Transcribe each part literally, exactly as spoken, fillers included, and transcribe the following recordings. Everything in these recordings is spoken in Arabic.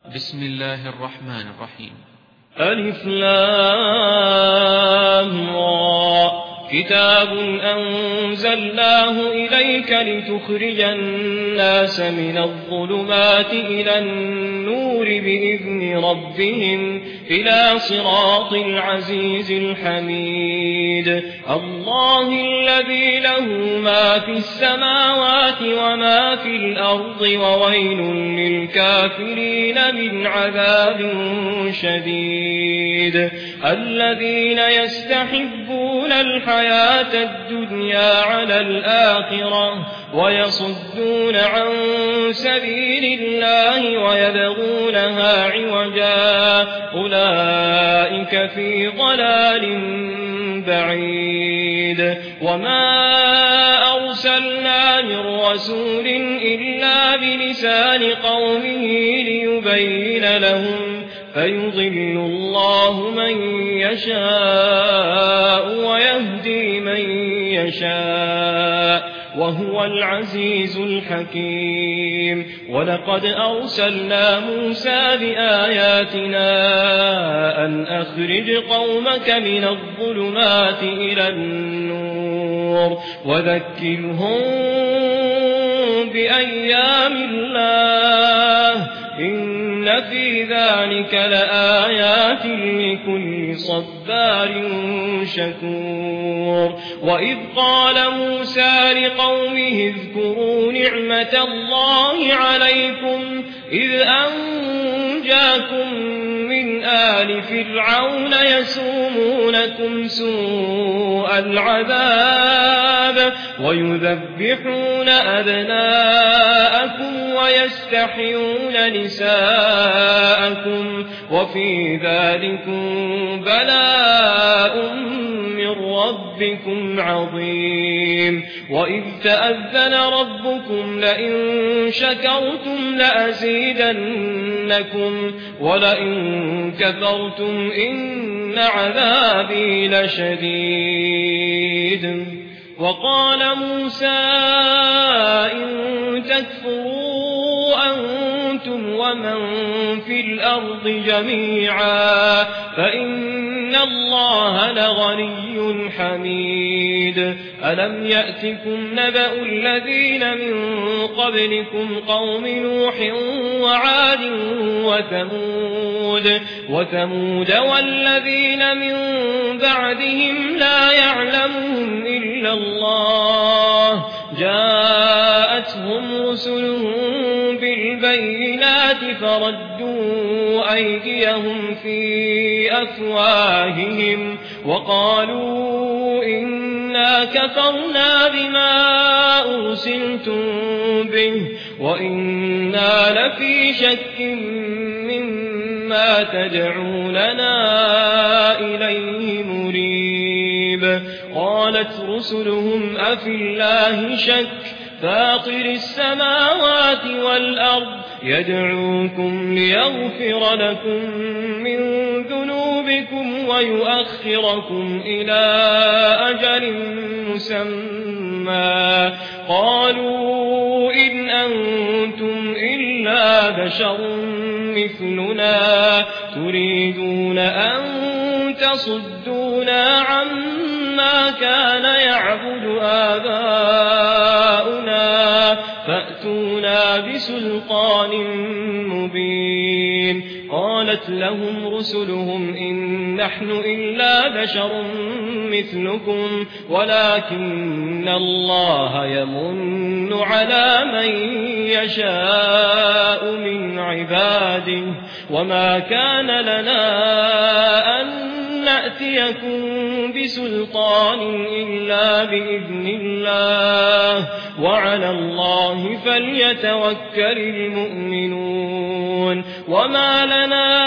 بسم الله الرحمن الرحيم. ألف لام را كتاب أنزلناه إليك لتخرج الناس من الظلمات إلى النور بإذن ربهم إلى صراط العزيز الحميد. الله الذي له ما في السماوات وما في الأرض وويل للكافرين من عذاب شديد. الذين يستحبون الحياة الدنيا على الآخرة ويصدون عن سبيل الله ويبغونها عوجا أولئك في ضلال بعيد. وما أرسلنا من رسول إلا بلسان قومه ليبين لهم فيضل الله من يشاء ويهدي من يشاء وهو العزيز الحكيم. ولقد أرسلنا موسى بآياتنا أن أخرج قومك من الظلمات إلى النور وذكرهم بأيام الله إن في ذلك لآيات لكل صبار شكور. وإذ قال موسى لقومه اذكروا نعمة الله عليكم إذ أنجاكم من آل فرعون يسومونكم سوء العذاب ويذبحون أبناءكم ويستحيون نساءكم وفي ذلكم بلاء من ربكم عظيم. وإذ تأذن ربكم لئن شكرتم لأزيدنكم ولئن كفرتم إن عذابي لشديد. وقال موسى إن تكفروا أنتم ومن في الأرض جميعا فإن الله لغني حميد. ألم يأتكم نبأ الذين من قبلكم قوم نوح وعاد وثمود وثمود والذين من بعدهم لا يعلمهم إلا الله جاءتهم رسلهم بالبينات فردوا أيديهم في أفواههم وقالوا إنا كفرنا بما أرسلتم به وإنا لفي شك مما تدعوننا إليه مريب. قالت رسلهم أفي الله شك فاطر السماوات والأرض يدعوكم ليغفر لكم من ذنوبكم ويؤخركم إلى أجل مسمى قالوا إن أنتم إلا بشر مثلنا تريدون أن تصدونا عما كان يعبد آباؤنا فأتونا بسلطان مبين. قالت لهم رسلهم إن نحن إلا بشر مثلكم ولكن الله يمن على من يشاء من عباده وما كان لنا أن نأتيكم بسلطان إلا بإذن الله وعلى الله فليتوكل المؤمنون. وما لنا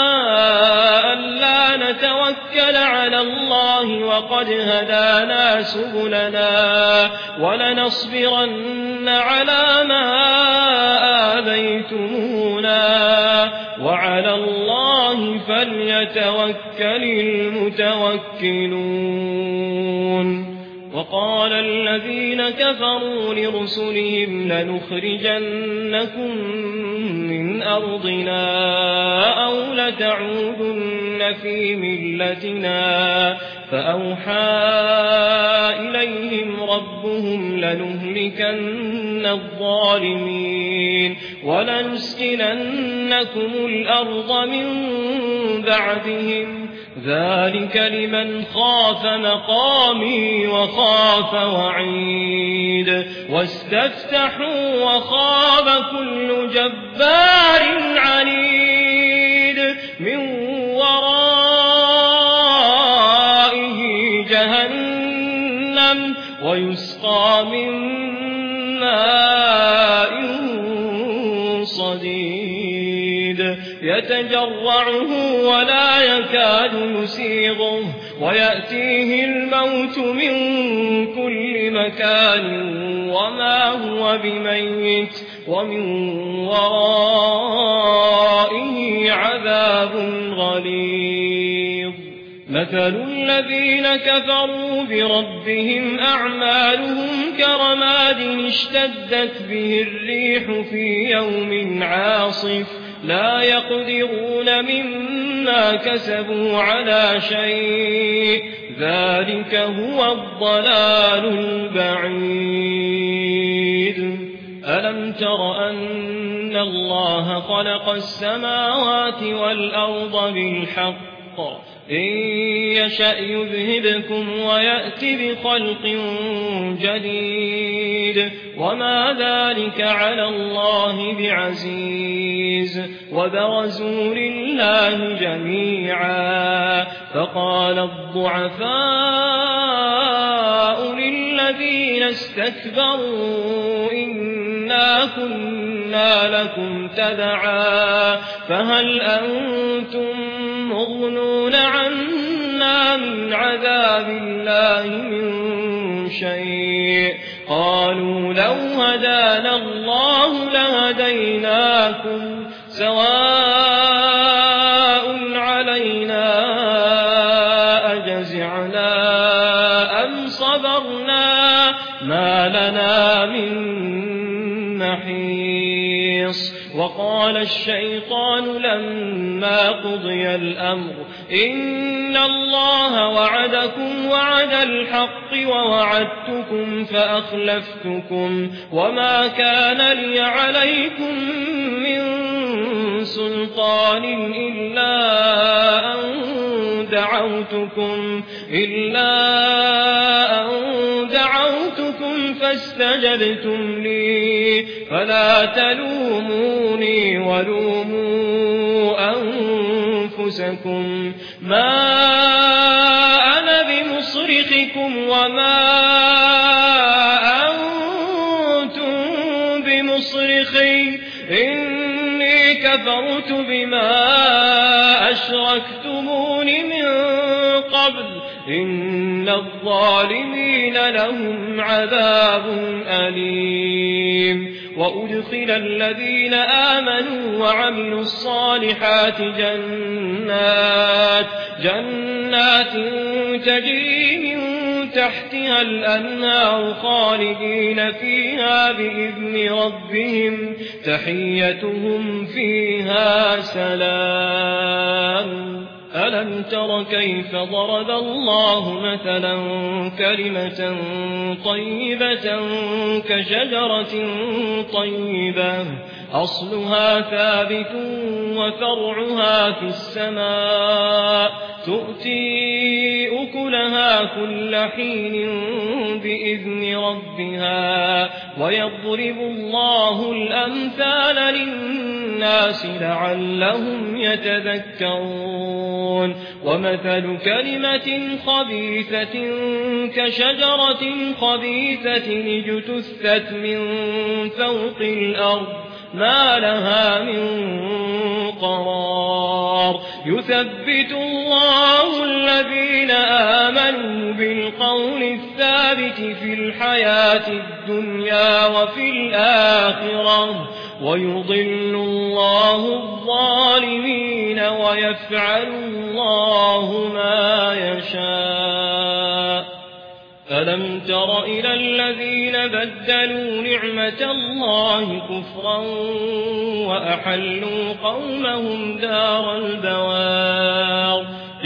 ألا نتوكل على الله وقد هدانا سبلنا ولنصبرن على ما آذيتمونا وعلى الله فليتوكل المتوكلون. وقال الذين كفروا لرسلهم لنخرجنكم من أرضنا أو لتعودن في ملتنا فأوحى إليهم ربهم لنهلكن الظالمين ولنسكننكم الأرض من بعدهم ذلك لمن خاف مقامي وخاف وعيد واستفتحوا وخاب كل جبار عنيد من ورائه جهنم ويسقى من ماء صديد يتجرعه ولا يكاد يسيغه ويأتيه الموت من كل مكان وما هو بميت ومن ورائه عذاب غليظ مثل الذين كفروا بربهم أعمالهم كرماد اشتدت به الريح في يوم عاصف لا يقدرون مما كسبوا على شيء ذلك هو الضلال البعيد ألم تر أن الله خلق السماوات والأرض بالحق إن يشأ يذهبكم ويأت بخلق جديد وما ذلك على الله بعزيز وبرزوا لله جميعا فقال الضعفاء للذين استكبروا إنا كنا لكم تبعا فهل أنتم مغنون عنا من عذاب الله من شيء قالوا لو هدانا الله لهديناكم سواء علينا أجزعنا أم صبرنا ما لنا من محيص وقال الشيطان لما قضي الأمر إن الله وعدكم وعد الحق ووعدتكم فأخلفتكم وما كان لي عليكم من سلطان إلا أن دعوتكم إلا أن دعوتكم فاستجبتم لي فلا تلوموني ولوموا أنفسكم ما أنا بمصرخكم وما أنتم بمصرخي إني كفرت بما أشركتمون من قبل إن الظالمين لهم عذاب أليم وأدخل الذين آمنوا وعملوا الصالحات جنات جنات تجري من تحتها الأنهار خالدين فيها بإذن ربهم تحيتهم فيها سلام ألم تر كيف ضرب الله مثلا كلمة طيبة كشجرة طيبة أصلها ثابت وفرعها في السماء تؤتي أكلها كل حين بإذن ربها ويضرب الله الأمثال للناس لعلهم يتذكرون ومثل كلمة خبيثة كشجرة خبيثة اجتثت من فوق الأرض ما لها من قرار يثبت الله الذين آمنوا بالقول الثابت في الحياة الدنيا وفي الآخرة ويضل الله الظالمين ويفعل الله ما يشاء ألم تر إلى الذين بدلوا نعمة الله كفرا وأحلوا قومهم دار البوار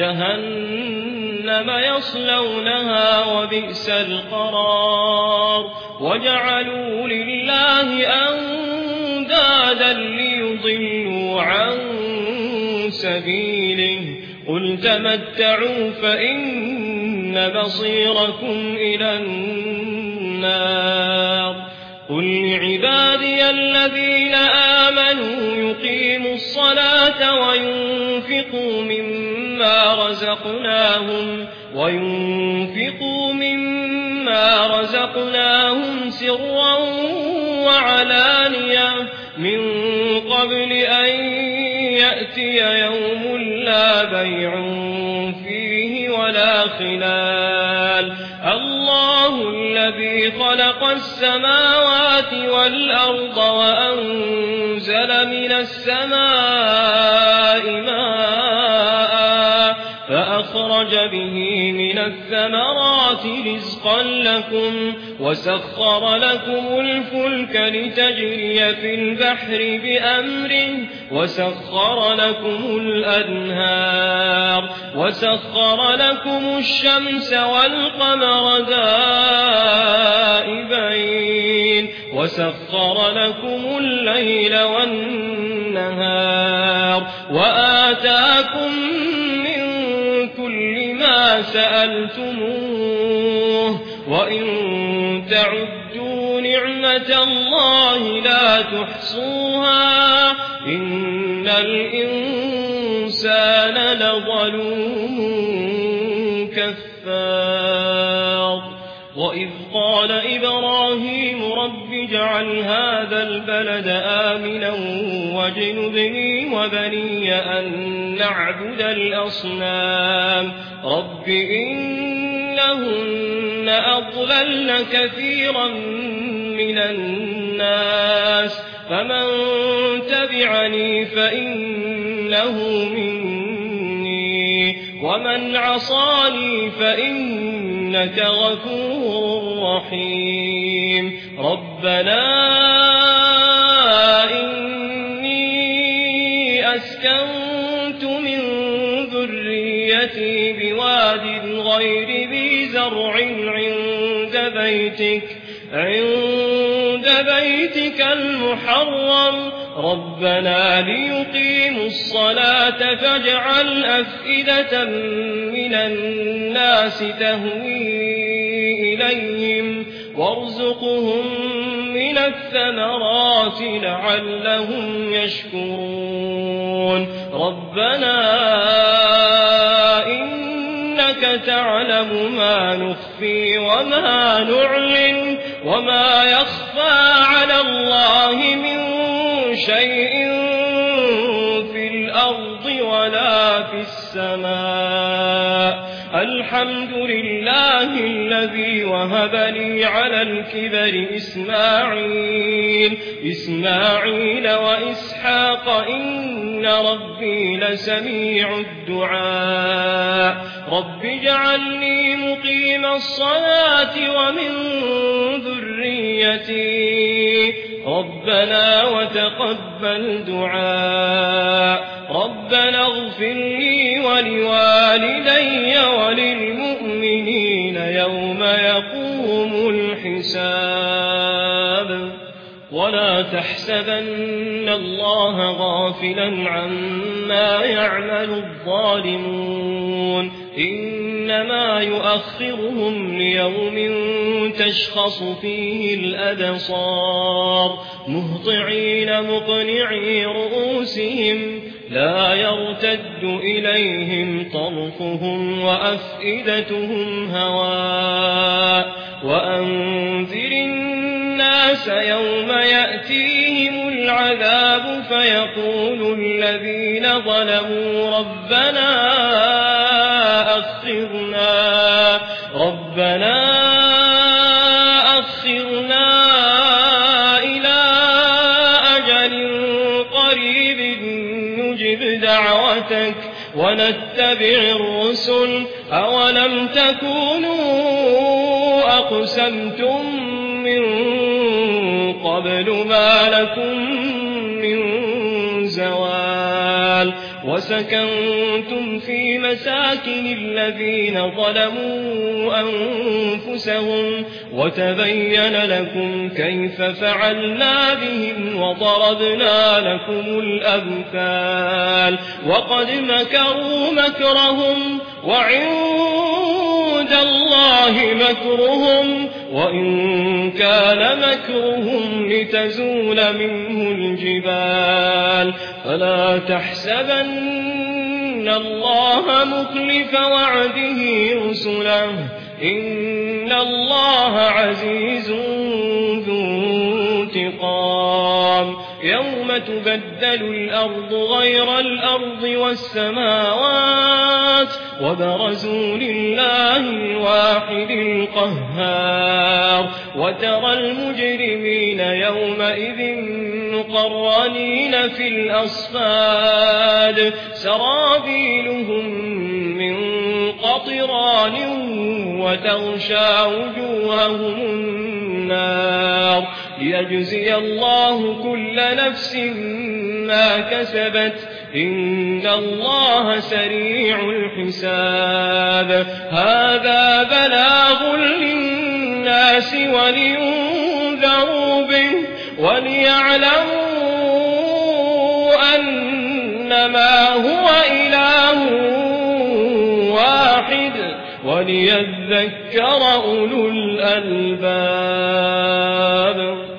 جهنم يصلونها وبئس القرار وجعلوا لله أندادا ليضلوا عن سبيله قل تمتعوا فإن مصيركم إلى النار قل لعبادي الذين آمنوا يقيموا الصلاة وينفقوا مما رزقناهم وينفقوا مما رزقناهم سرا وعلانية من قبل أن يأتي يوم لا بيع فيه ولا خلال الله الذي خلق السماوات والأرض وأنزل من السماء ماء فأخرج به من الثمرات رزقا لكم وسخر لكم الفلك لتجري في البحر بأمره وسخر لكم الأنهار وسخر لكم الشمس والقمر دائبين وسخر لكم الليل والنهار وآتاكم من كل ما سألتموه وإن تعدوا نعمة الله لا تحصوها إن الإنسان لظلوم كفار وإذ قال إبراهيم رب اجعل هذا البلد آمنا واجنبني وبني أن نعبد الأصنام رب إنهن أضللن كثيرا من الناس فمن تبعني فإنه مني ومن عصاني فإنك غفور رحيم ربنا إني أسكنت من ذريتي بواد غير ذي زرع عند بيتك عند بيتك المحرم ربنا ليقيموا الصلاة فاجعل أفئدة من الناس تهوي إليهم وارزقهم من الثمرات لعلهم يشكرون ربنا إنك تعلم ما نخفي وما نعلن وما يخفى على الله من شيء في الأرض ولا في السماء الحمد لله الذي وهب لي على الكبر إسماعيل إسماعيل وإسحاق إن ربي لسميع الدعاء رب اجعلني مقيم الصلاة ومن ذريتي ربنا وتقبل دعاء ربنا اغفر لي ولوالدي وللمؤمنين يوم يقوم الحساب ولا تحسبن الله غافلا عما يعمل الظالمون إنما يؤخرهم ليوم تشخص فيه الأبصار مهطعين مقنعي رؤوسهم لا يرتد إليهم طرفهم وأفئدتهم هواء وأنذر الناس يوم يأتيهم العذاب فيقول الذين ظلموا ربنا أخرنا ربنا أخرنا إلى أجل قريب نجب دعوتك ونتبع الرسل أولم تكونوا أقسمتم من قبل ما لكم من زوال وسكنتم في مساكن الذين ظلموا أنفسهم وتبين لكم كيف فعلنا بهم وضربنا لكم الأمثال وقد مكروا مكرهم وعند الله مكرهم وإن كان مكرهم لتزول منه الجبال فلا تحسبن الله مخلف وعده رسله إن الله عزيز ذو انتقام يوم تبدل الأرض غير الأرض والسماوات وبرزوا لله الواحد القهار وترى المجرمين يومئذ مقرنين في الأصفاد سرابيلهم من قطران وتغشى وجوههم النار ليجزي الله كل نفس ما كسبت إن الله سريع الحساب هذا بلاغ للناس ولينذروا به وليعلموا أنما هو إله واحد وليذكر أولو الألباب